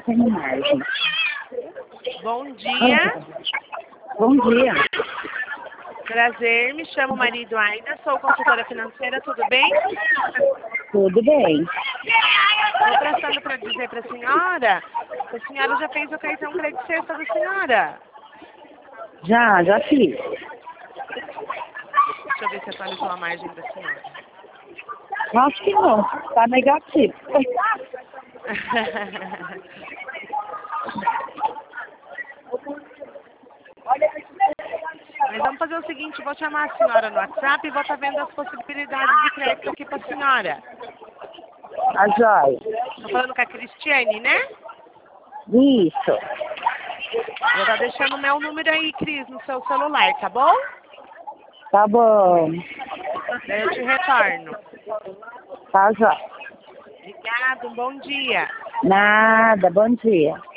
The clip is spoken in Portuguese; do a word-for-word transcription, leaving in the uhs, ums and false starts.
tenho margem. Bom dia. Bom dia. Prazer, me chamo Maria Eduarda, sou consultora financeira, tudo bem? Tudo bem. Estou passando para dizer para a senhora que a senhora já fez o cartão crédito sexta da senhora. Já, já fiz. Deixa eu ver se atualizou a margem da senhora. Acho que não. Tá negativo. Mas vamos fazer o seguinte, vou chamar a senhora no WhatsApp e vou estar vendo as possibilidades de crédito aqui para a senhora. A joia. Estou falando com a Cristiane, né? Isso. Vou estar deixando o meu número aí, Cris, no seu celular, tá bom? Tá bom. Daí eu te retorno. Tá joia. Obrigada, um bom dia. Nada, bom dia.